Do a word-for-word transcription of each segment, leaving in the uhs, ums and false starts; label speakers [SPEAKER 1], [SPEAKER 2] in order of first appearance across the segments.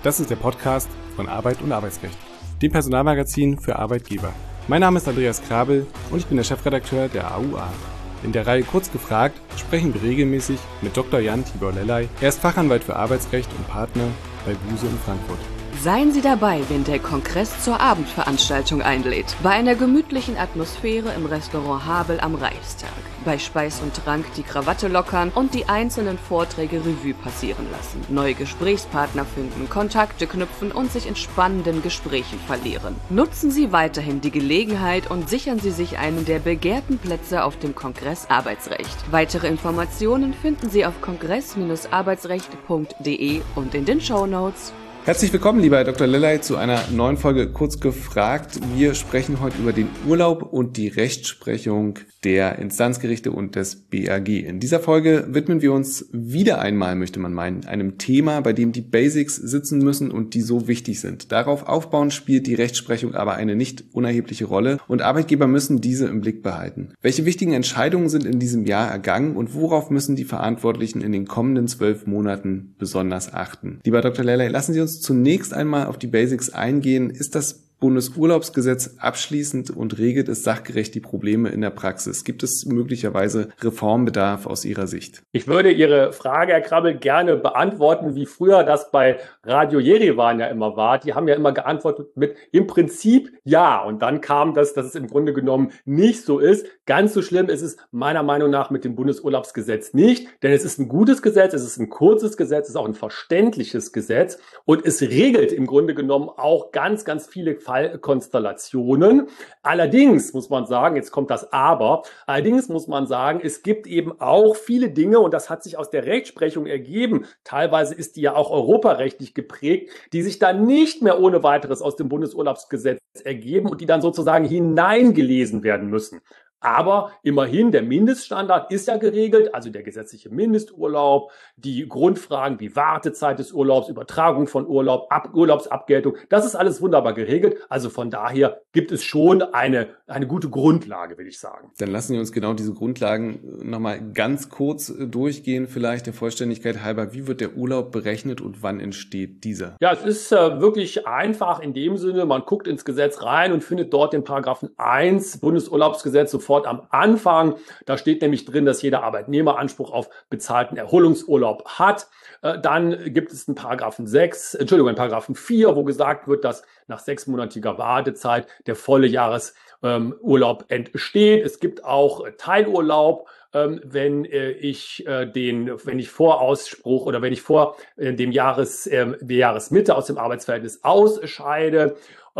[SPEAKER 1] Das ist der Podcast von Arbeit und Arbeitsrecht, dem Personalmagazin für Arbeitgeber. Mein Name ist Andreas Krabel und ich bin der Chefredakteur der A U A. In der Reihe Kurz gefragt sprechen wir regelmäßig mit Doktor Jan Tibor Lellay. Er ist Fachanwalt für Arbeitsrecht und Partner bei Buse in Frankfurt.
[SPEAKER 2] Seien Sie dabei, wenn der Kongress zur Abendveranstaltung einlädt. Bei einer gemütlichen Atmosphäre im Restaurant Habel am Reichstag. Bei Speis und Trank die Krawatte lockern und die einzelnen Vorträge Revue passieren lassen. Neue Gesprächspartner finden, Kontakte knüpfen und sich in spannenden Gesprächen verlieren. Nutzen Sie weiterhin die Gelegenheit und sichern Sie sich einen der begehrten Plätze auf dem Kongress Arbeitsrecht. Weitere Informationen finden Sie auf kongress Bindestrich arbeitsrecht punkt de und in den Shownotes.
[SPEAKER 1] Herzlich willkommen, lieber Herr Doktor Lellay, zu einer neuen Folge Kurz gefragt. Wir sprechen heute über den Urlaub und die Rechtsprechung der Instanzgerichte und des B A G. In dieser Folge widmen wir uns wieder einmal, möchte man meinen, einem Thema, bei dem die Basics sitzen müssen und die so wichtig sind. Darauf aufbauend spielt die Rechtsprechung aber eine nicht unerhebliche Rolle und Arbeitgeber müssen diese im Blick behalten. Welche wichtigen Entscheidungen sind in diesem Jahr ergangen und worauf müssen die Verantwortlichen in den kommenden zwölf Monaten besonders achten? Lieber Doktor Lellay, lassen Sie uns zunächst einmal auf die Basics eingehen. Ist das Bundesurlaubsgesetz abschließend und regelt es sachgerecht die Probleme in der Praxis? Gibt es möglicherweise Reformbedarf aus Ihrer Sicht?
[SPEAKER 3] Ich würde Ihre Frage, Herr Krabbel, gerne beantworten, wie früher das bei Radio Jerewan ja immer war. Die haben ja immer geantwortet mit im Prinzip ja. Und dann kam das, dass es im Grunde genommen nicht so ist. Ganz so schlimm ist es meiner Meinung nach mit dem Bundesurlaubsgesetz nicht, denn es ist ein gutes Gesetz, es ist ein kurzes Gesetz, es ist auch ein verständliches Gesetz und es regelt im Grunde genommen auch ganz, ganz viele Fallkonstellationen. Allerdings muss man sagen, jetzt kommt das Aber, allerdings muss man sagen, es gibt eben auch viele Dinge und das hat sich aus der Rechtsprechung ergeben, teilweise ist die ja auch europarechtlich geprägt, die sich dann nicht mehr ohne weiteres aus dem Bundesurlaubsgesetz ergeben und die dann sozusagen hineingelesen werden müssen. Aber immerhin, der Mindeststandard ist ja geregelt, also der gesetzliche Mindesturlaub, die Grundfragen wie Wartezeit des Urlaubs, Übertragung von Urlaub, Ab Urlaubsabgeltung, das ist alles wunderbar geregelt. Also von daher gibt es schon eine, eine gute Grundlage, will ich sagen.
[SPEAKER 1] Dann lassen wir uns genau diese Grundlagen nochmal ganz kurz durchgehen, vielleicht der Vollständigkeit halber. Wie wird der Urlaub berechnet und wann entsteht dieser?
[SPEAKER 3] Ja, es ist äh, wirklich einfach in dem Sinne, man guckt ins Gesetz rein und findet dort den Paragraphen eins Bundesurlaubsgesetz sofort am Anfang. Da steht nämlich drin, dass jeder Arbeitnehmer Anspruch auf bezahlten Erholungsurlaub hat. Äh, dann gibt es einen Paragraphen sechs, Entschuldigung, einen Paragraphen vier, wo gesagt wird, dass nach sechsmonatiger Wartezeit der volle Jahresurlaub ähm, entsteht. Es gibt auch äh, Teilurlaub. Wenn ich den, wenn ich vor Ausspruch oder wenn ich vor dem Jahres, der Jahresmitte aus dem Arbeitsverhältnis ausscheide.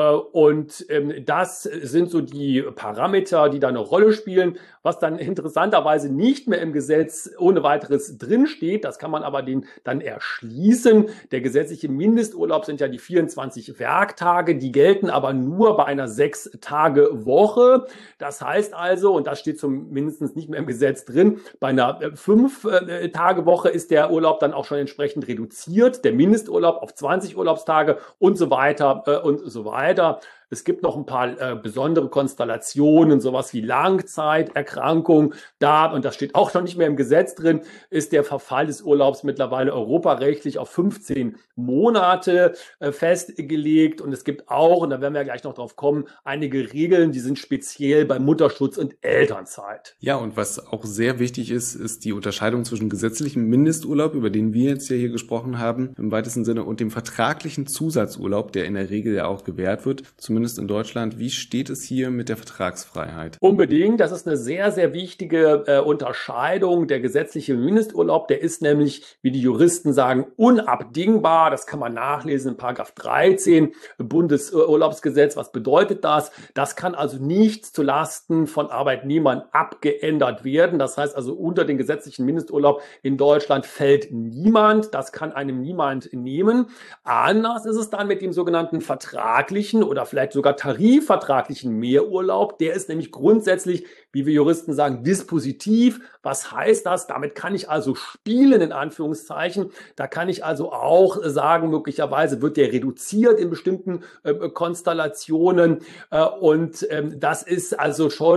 [SPEAKER 3] Und das sind so die Parameter, die da eine Rolle spielen, was dann interessanterweise nicht mehr im Gesetz ohne weiteres drinsteht. Das kann man aber den dann erschließen. Der gesetzliche Mindesturlaub sind ja die vierundzwanzig Werktage, die gelten aber nur bei einer Sechs-Tage-Woche. Das heißt also, und das steht zumindest nicht mehr im Gesetz drin, bei einer Fünf-Tage-Woche ist der Urlaub dann auch schon entsprechend reduziert, der Mindesturlaub auf zwanzig Urlaubstage und so weiter äh, und so weiter. Es gibt noch ein paar äh, besondere Konstellationen, sowas wie Langzeiterkrankung. Da, und das steht auch noch nicht mehr im Gesetz drin, ist der Verfall des Urlaubs mittlerweile europarechtlich auf fünfzehn Monate äh, festgelegt. Und es gibt auch, und da werden wir gleich noch drauf kommen, einige Regeln, die sind speziell bei Mutterschutz und Elternzeit.
[SPEAKER 1] Ja, und was auch sehr wichtig ist, ist die Unterscheidung zwischen gesetzlichem Mindesturlaub, über den wir jetzt ja hier gesprochen haben, im weitesten Sinne, und dem vertraglichen Zusatzurlaub, der in der Regel ja auch gewährt wird, zumindest in Deutschland. Wie steht es hier mit der Vertragsfreiheit?
[SPEAKER 3] Unbedingt. Das ist eine sehr, sehr wichtige äh, Unterscheidung. Der gesetzliche Mindesturlaub, der ist nämlich, wie die Juristen sagen, unabdingbar. Das kann man nachlesen in Paragraph dreizehn Bundesurlaubsgesetz. Was bedeutet das? Das kann also nicht zulasten von Arbeitnehmern abgeändert werden. Das heißt also, unter den gesetzlichen Mindesturlaub in Deutschland fällt niemand. Das kann einem niemand nehmen. Anders ist es dann mit dem sogenannten vertraglichen oder vielleicht sogar tarifvertraglichen Mehrurlaub. Der ist nämlich grundsätzlich, wie wir Juristen sagen, dispositiv. Was heißt das? Damit kann ich also spielen, in Anführungszeichen. Da kann ich also auch sagen, möglicherweise wird der reduziert in bestimmten äh, Konstellationen. Äh, und ähm, das ist also schon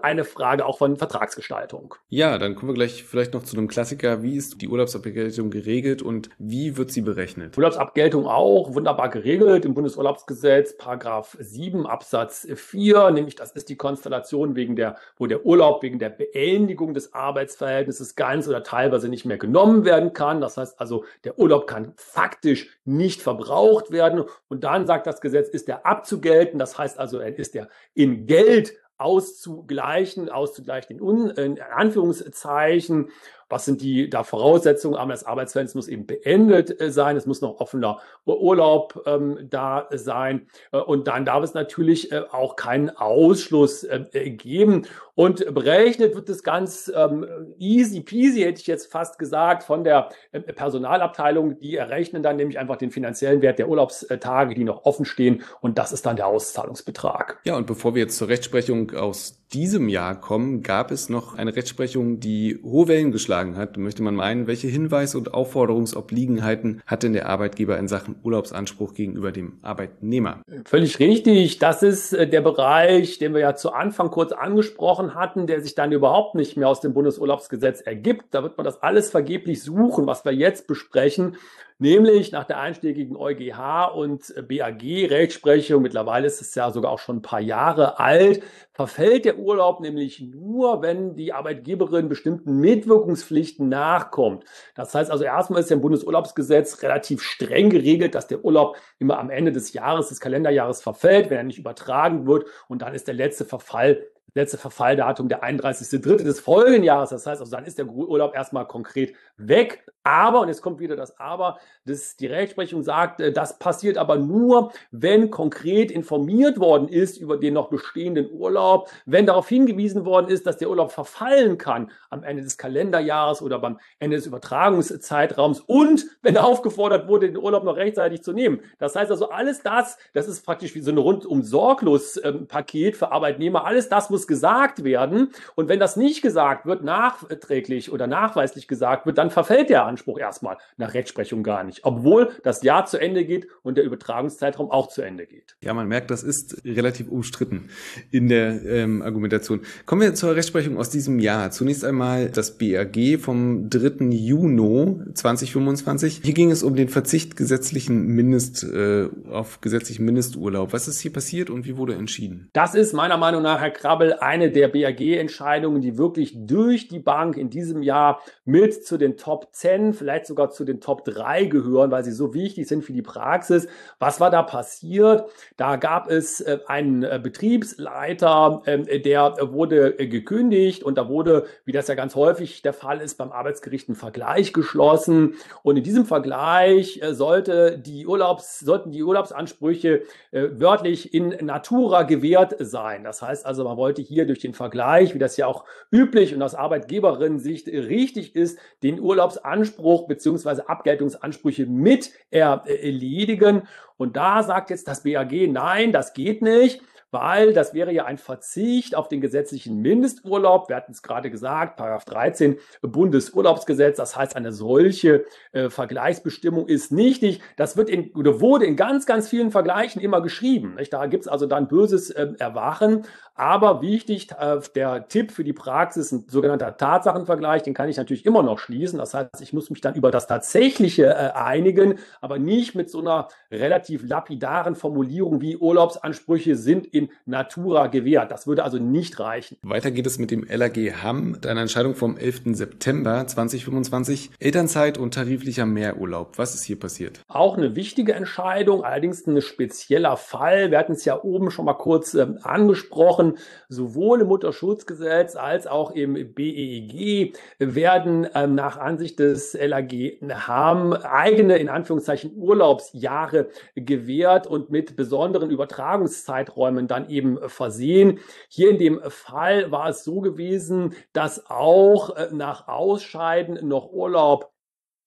[SPEAKER 3] eine Frage auch von Vertragsgestaltung.
[SPEAKER 1] Ja, dann kommen wir gleich vielleicht noch zu einem Klassiker. Wie ist die Urlaubsabgeltung geregelt und wie wird sie berechnet?
[SPEAKER 3] Urlaubsabgeltung auch wunderbar geregelt im Bundesurlaubsgesetz, Paragraph sieben Absatz vier, nämlich das ist die Konstellation, wegen der, wo der Urlaub wegen der Beendigung des Arbeitsverhältnisses ganz oder teilweise nicht mehr genommen werden kann. Das heißt also, der Urlaub kann faktisch nicht verbraucht werden und dann sagt das Gesetz, ist er abzugelten. Das heißt also, er ist er in Geld auszugleichen, auszugleichen in, in Anführungszeichen. Was sind die da Voraussetzungen? Aber das Arbeitsverhältnis muss eben beendet äh, sein. Es muss noch offener Urlaub ähm, da sein. Äh, und dann darf es natürlich äh, auch keinen Ausschluss äh, geben. Und berechnet wird es ganz ähm, easy peasy, hätte ich jetzt fast gesagt, von der äh, Personalabteilung. Die errechnen dann nämlich einfach den finanziellen Wert der Urlaubstage, die noch offen stehen. Und das ist dann der Auszahlungsbetrag.
[SPEAKER 1] Ja, und bevor wir jetzt zur Rechtsprechung aus diesem Jahr kommen, gab es noch eine Rechtsprechung, die hohe Wellen geschlagen hat. Da möchte man meinen, welche Hinweis- und Aufforderungsobliegenheiten hat denn der Arbeitgeber in Sachen Urlaubsanspruch gegenüber dem Arbeitnehmer?
[SPEAKER 3] Völlig richtig. Das ist der Bereich, den wir ja zu Anfang kurz angesprochen hatten, der sich dann überhaupt nicht mehr aus dem Bundesurlaubsgesetz ergibt. Da wird man das alles vergeblich suchen, was wir jetzt besprechen. Nämlich nach der einschlägigen EuGH und B A G-Rechtsprechung, mittlerweile ist es ja sogar auch schon ein paar Jahre alt, verfällt der Urlaub nämlich nur, wenn die Arbeitgeberin bestimmten Mitwirkungspflichten nachkommt. Das heißt also, erstmal ist ja im Bundesurlaubsgesetz relativ streng geregelt, dass der Urlaub immer am Ende des Jahres, des Kalenderjahres verfällt, wenn er nicht übertragen wird. Und dann ist der letzte Verfall letzte Verfalldatum der einunddreißigste dritte des Folgenjahres. Das heißt, also dann ist der Urlaub erstmal konkret weg. Aber, und jetzt kommt wieder das Aber, das, die Rechtsprechung sagt, das passiert aber nur, wenn konkret informiert worden ist über den noch bestehenden Urlaub, wenn darauf hingewiesen worden ist, dass der Urlaub verfallen kann am Ende des Kalenderjahres oder beim Ende des Übertragungszeitraums und wenn aufgefordert wurde, den Urlaub noch rechtzeitig zu nehmen. Das heißt also, alles das, das ist praktisch wie so ein rundum sorglos ähm, Paket für Arbeitnehmer. Alles das muss gesagt werden. Und wenn das nicht gesagt wird, nachträglich oder nachweislich gesagt wird, dann verfällt der Anspruch erstmal nach Rechtsprechung gar nicht, obwohl das Jahr zu Ende geht und der Übertragungszeitraum auch zu Ende geht.
[SPEAKER 1] Ja, man merkt, das ist relativ umstritten in der ähm, Argumentation. Kommen wir zur Rechtsprechung aus diesem Jahr. Zunächst einmal das B A G vom dritten Juni zweitausendfünfundzwanzig. Hier ging es um den Verzicht gesetzlichen Mindest, äh, auf gesetzlichen Mindesturlaub. Was ist hier passiert und wie wurde entschieden?
[SPEAKER 3] Das ist meiner Meinung nach, Herr Krabbel, eine der B A G-Entscheidungen, die wirklich durch die Bank in diesem Jahr mit zu den Top zehn, vielleicht sogar zu den Top drei gehören, weil sie so wichtig sind für die Praxis. Was war da passiert? Da gab es äh, einen äh, Betriebsleiter, äh, der äh, wurde äh, gekündigt und da wurde, wie das ja ganz häufig der Fall ist, beim Arbeitsgericht ein Vergleich geschlossen. Und in diesem Vergleich äh, sollte die Urlaubs, sollten die Urlaubsansprüche äh, wörtlich in natura gewährt sein. Das heißt also, man wollte hier durch den Vergleich, wie das ja auch üblich und aus Arbeitgeberinnen-Sicht richtig ist, den Urlaubsanspruch bzw. Abgeltungsansprüche mit erledigen. Und da sagt jetzt das B A G, nein, das geht nicht, weil das wäre ja ein Verzicht auf den gesetzlichen Mindesturlaub. Wir hatten es gerade gesagt, Paragraph dreizehn Bundesurlaubsgesetz. Das heißt, eine solche äh, Vergleichsbestimmung ist nichtig. Das wird in, oder wurde in ganz, ganz vielen Vergleichen immer geschrieben. Nicht? Da gibt es also dann böses äh, Erwachen. Aber wichtig, äh, der Tipp für die Praxis, ein sogenannter Tatsachenvergleich, den kann ich natürlich immer noch schließen. Das heißt, ich muss mich dann über das Tatsächliche äh, einigen, aber nicht mit so einer relativ lapidaren Formulierung wie Urlaubsansprüche sind in natura gewährt. Das würde also nicht reichen.
[SPEAKER 1] Weiter geht es mit dem L A G Hamm, mit einer Entscheidung vom elften September zweitausendfünfundzwanzig. Elternzeit und tariflicher Mehrurlaub. Was ist hier passiert?
[SPEAKER 3] Auch eine wichtige Entscheidung, allerdings ein spezieller Fall. Wir hatten es ja oben schon mal kurz äh, angesprochen. Sowohl im Mutterschutzgesetz als auch im B E E G werden ähm, nach Ansicht des L A G Hamm eigene, in Anführungszeichen, Urlaubsjahre gewährt und mit besonderen Übertragungszeiträumen dann eben versehen. Hier in dem Fall war es so gewesen, dass auch äh, nach Ausscheiden noch Urlaub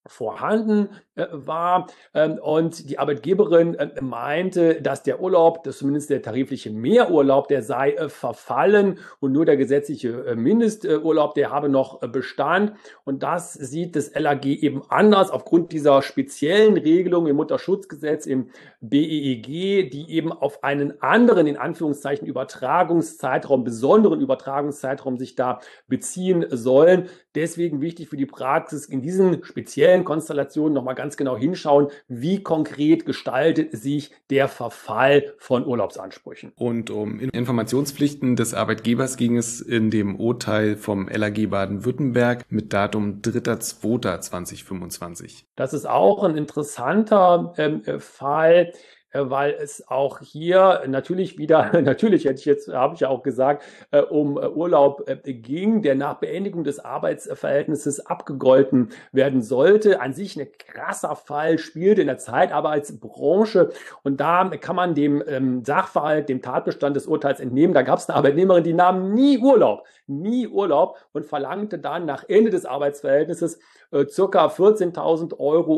[SPEAKER 3] vorhanden äh, war ähm, und die Arbeitgeberin äh, meinte, dass der Urlaub, dass zumindest der tarifliche Mehrurlaub, der sei äh, verfallen und nur der gesetzliche äh, Mindesturlaub, der habe noch äh, Bestand, und das sieht das L A G eben anders aufgrund dieser speziellen Regelung im Mutterschutzgesetz, im B E E G, die eben auf einen anderen, in Anführungszeichen, Übertragungszeitraum, besonderen Übertragungszeitraum sich da beziehen sollen. Deswegen wichtig für die Praxis, in diesen speziellen Konstellationen nochmal ganz genau hinschauen, wie konkret gestaltet sich der Verfall von Urlaubsansprüchen.
[SPEAKER 1] Und um Informationspflichten des Arbeitgebers ging es in dem Urteil vom L A G Baden-Württemberg mit Datum dritter zweiter zweitausendfünfundzwanzig.
[SPEAKER 3] Das ist auch ein interessanter ähm, Fall, weil es auch hier natürlich wieder, natürlich hätte ich jetzt, habe ich ja auch gesagt, äh, um Urlaub äh, ging, der nach Beendigung des Arbeitsverhältnisses abgegolten werden sollte. An sich ein krasser Fall, spielt in der Zeitarbeitsbranche, und da kann man dem ähm, Sachverhalt, dem Tatbestand des Urteils entnehmen. Da gab es eine Arbeitnehmerin, die nahm nie Urlaub, nie Urlaub und verlangte dann nach Ende des Arbeitsverhältnisses äh, circa vierzehntausend Euro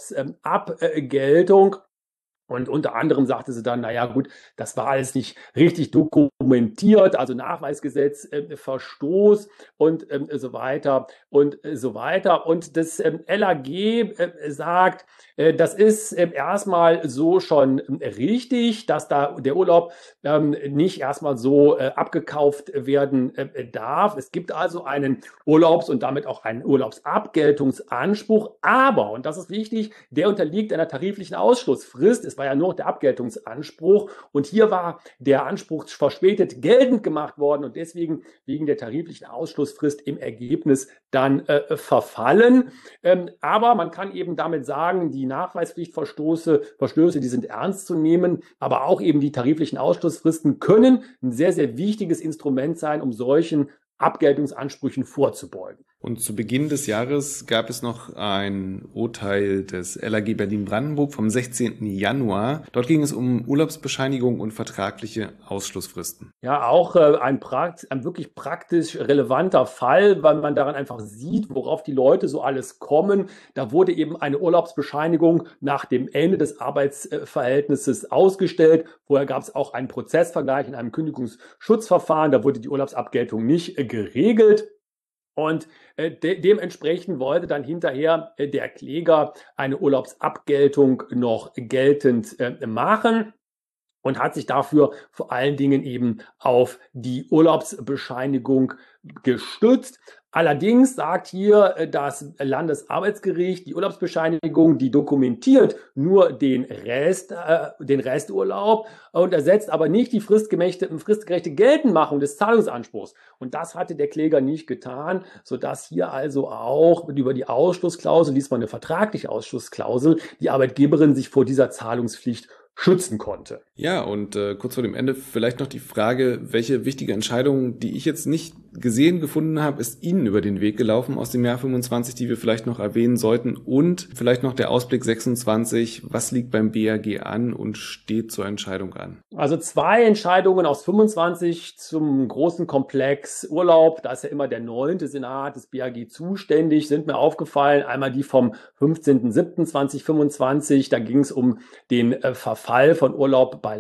[SPEAKER 3] Urlaubsabgeltung. Ähm, Und unter anderem sagte sie dann, naja gut, das war alles nicht richtig dokumentiert, also Nachweisgesetz, äh, Verstoß und ähm, so weiter und äh, so weiter. Und das ähm, L A G äh, sagt, äh, das ist äh, erstmal so schon äh, richtig, dass da der Urlaub ähm, nicht erstmal so äh, abgekauft werden äh, darf. Es gibt also einen Urlaubs- und damit auch einen Urlaubsabgeltungsanspruch, aber, und das ist wichtig, der unterliegt einer tariflichen Ausschlussfrist. Es war ja nur der Abgeltungsanspruch, und hier war der Anspruch verspätet geltend gemacht worden und deswegen wegen der tariflichen Ausschlussfrist im Ergebnis dann äh, verfallen. Ähm, aber man kann eben damit sagen, die Nachweispflichtverstöße, Verstöße, die sind ernst zu nehmen, aber auch eben die tariflichen Ausschlussfristen können ein sehr, sehr wichtiges Instrument sein, um solchen Abgeltungsansprüchen vorzubeugen.
[SPEAKER 1] Und zu Beginn des Jahres gab es noch ein Urteil des L A G Berlin-Brandenburg vom sechzehnten Januar. Dort ging es um Urlaubsbescheinigung und vertragliche Ausschlussfristen.
[SPEAKER 3] Ja, auch äh, ein, Prakt, ein wirklich praktisch relevanter Fall, weil man daran einfach sieht, worauf die Leute so alles kommen. Da wurde eben eine Urlaubsbescheinigung nach dem Ende des Arbeitsverhältnisses ausgestellt. Vorher gab es auch einen Prozessvergleich in einem Kündigungsschutzverfahren. Da wurde die Urlaubsabgeltung nicht äh, geregelt. Und äh, de dementsprechend wollte dann hinterher äh, der Kläger eine Urlaubsabgeltung noch geltend äh, machen und hat sich dafür vor allen Dingen eben auf die Urlaubsbescheinigung gestützt. Allerdings sagt hier das Landesarbeitsgericht, die Urlaubsbescheinigung, die dokumentiert nur den Rest, äh, den Resturlaub und ersetzt aber nicht die fristgerechte, fristgerechte Geltendmachung des Zahlungsanspruchs. Und das hatte der Kläger nicht getan, sodass hier also auch über die Ausschlussklausel, diesmal eine vertragliche Ausschlussklausel, die Arbeitgeberin sich vor dieser Zahlungspflicht schützen konnte.
[SPEAKER 1] Ja, und äh, kurz vor dem Ende vielleicht noch die Frage, welche wichtige Entscheidung, die ich jetzt nicht gesehen gefunden habe, ist Ihnen über den Weg gelaufen aus dem Jahr fünfundzwanzig, die wir vielleicht noch erwähnen sollten, und vielleicht noch der Ausblick sechsundzwanzig, was liegt beim B A G an und steht zur Entscheidung an?
[SPEAKER 3] Also zwei Entscheidungen aus fünfundzwanzig zum großen Komplex Urlaub, da ist ja immer der neunte Senat des B A G zuständig, sind mir aufgefallen. Einmal die vom fünfzehnten siebten zweitausendfünfundzwanzig, da ging es um den äh, Verfall von Urlaub bei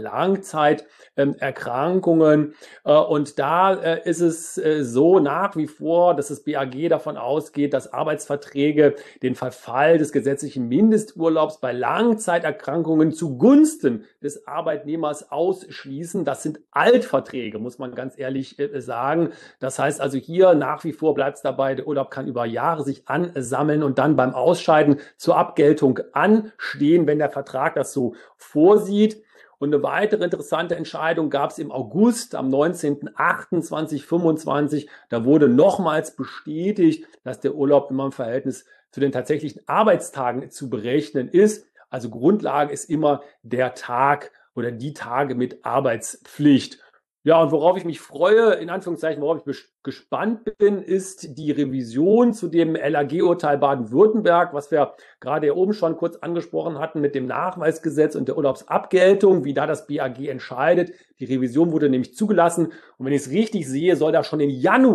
[SPEAKER 3] Langzeiterkrankungen. Äh, und da äh, ist es äh, so nach wie vor, dass das B A G davon ausgeht, dass Arbeitsverträge den Verfall des gesetzlichen Mindesturlaubs bei Langzeiterkrankungen zugunsten des Arbeitnehmers ausschließen. Das sind Altverträge, muss man ganz ehrlich äh, sagen. Das heißt also hier nach wie vor bleibt es dabei, der Urlaub kann über Jahre sich ansammeln und dann beim Ausscheiden zur Abgeltung anstehen, wenn der Vertrag das so vorsieht. Und eine weitere interessante Entscheidung gab es im August, am neunzehnten achten zweitausendfünfundzwanzig. Da wurde nochmals bestätigt, dass der Urlaub immer im Verhältnis zu den tatsächlichen Arbeitstagen zu berechnen ist. Also Grundlage ist immer der Tag oder die Tage mit Arbeitspflicht. Ja, und worauf ich mich freue, in Anführungszeichen, worauf ich gespannt bin, ist die Revision zu dem L A G-Urteil Baden-Württemberg, was wir gerade hier oben schon kurz angesprochen hatten mit dem Nachweisgesetz und der Urlaubsabgeltung, wie da das B A G entscheidet. Die Revision wurde nämlich zugelassen und wenn ich es richtig sehe, soll da schon im Januar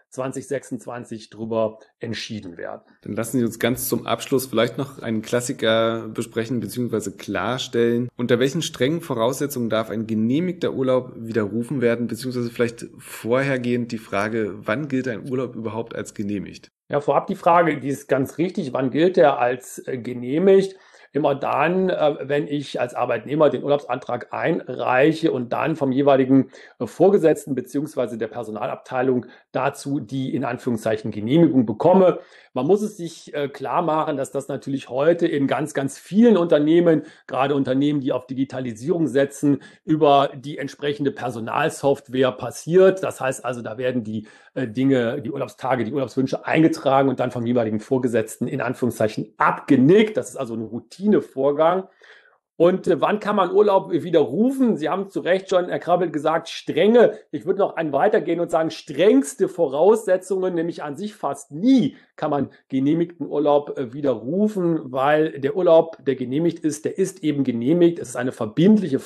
[SPEAKER 3] zwanzig sechsundzwanzig drüber entschieden werden.
[SPEAKER 1] Dann lassen Sie uns ganz zum Abschluss vielleicht noch einen Klassiker besprechen bzw. klarstellen. Unter welchen strengen Voraussetzungen darf ein genehmigter Urlaub widerrufen werden, beziehungsweise vielleicht vorhergehend die Frage, wann gilt ein Urlaub überhaupt als genehmigt?
[SPEAKER 3] Ja, vorab die Frage, die ist ganz richtig, wann gilt er als äh, genehmigt? Immer dann, äh, wenn ich als Arbeitnehmer den Urlaubsantrag einreiche und dann vom jeweiligen äh, Vorgesetzten beziehungsweise der Personalabteilung dazu die in Anführungszeichen Genehmigung bekomme. Man muss es sich äh, klar machen, dass das natürlich heute in ganz, ganz vielen Unternehmen, gerade Unternehmen, die auf Digitalisierung setzen, über die entsprechende Personalsoftware passiert. Das heißt also, da werden die äh, Dinge, die Urlaubstage, die Urlaubswünsche eingetragen und dann vom jeweiligen Vorgesetzten in Anführungszeichen abgenickt. Das ist also eine Routinevorgang. Und äh, wann kann man Urlaub widerrufen? Sie haben zu Recht schon, Herr Krabbel, gesagt, strenge, ich würde noch einen weitergehen und sagen, strengste Voraussetzungen, nämlich an sich fast nie kann man genehmigten Urlaub äh, widerrufen, weil der Urlaub, der genehmigt ist, der ist eben genehmigt. Es ist eine verbindliche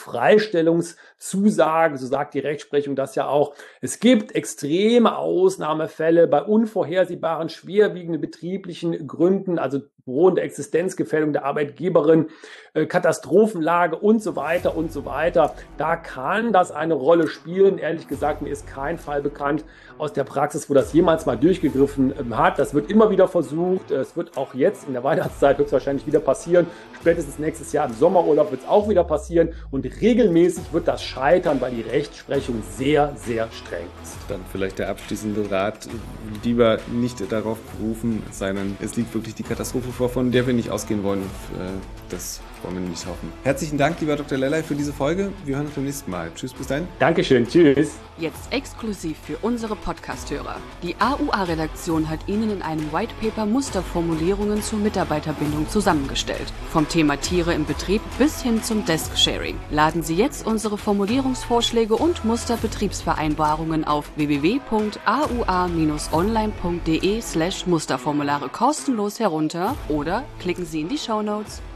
[SPEAKER 3] Freistellungszusage, so sagt die Rechtsprechung das ja auch. Es gibt extreme Ausnahmefälle bei unvorhersehbaren, schwerwiegenden betrieblichen Gründen, also drohende Existenzgefährdung der Arbeitgeberin, äh, Katastrophenlage und so weiter und so weiter. Da kann das eine Rolle spielen. Ehrlich gesagt, mir ist kein Fall bekannt aus der Praxis, wo das jemals mal durchgegriffen äh, hat. Das wird immer wieder versucht. Es wird auch jetzt in der Weihnachtszeit höchstwahrscheinlich wieder passieren. Spätestens nächstes Jahr im Sommerurlaub wird es auch wieder passieren. Und regelmäßig wird das scheitern, weil die Rechtsprechung sehr, sehr streng ist.
[SPEAKER 1] Dann vielleicht der abschließende Rat, lieber nicht darauf berufen, sondern es liegt wirklich die Katastrophe vor, von der wir nicht ausgehen wollen. Das wollen wir nicht hoffen. Herzlichen Dank, lieber Doktor Lellay, für diese Folge. Wir hören uns beim nächsten Mal. Tschüss, bis dahin.
[SPEAKER 3] Dankeschön, tschüss.
[SPEAKER 2] Jetzt exklusiv für unsere Podcast-Hörer. Die A U A-Redaktion hat Ihnen in einem White Paper Musterformulierungen zur Mitarbeiterbindung zusammengestellt. Vom Thema Tiere im Betrieb bis hin zum Desk-Sharing. Laden Sie jetzt unsere Formulierungsvorschläge und Musterbetriebsvereinbarungen auf w w w punkt a u a bindestrich online punkt d e slash Musterformulare kostenlos herunter oder klicken Sie in die Shownotes.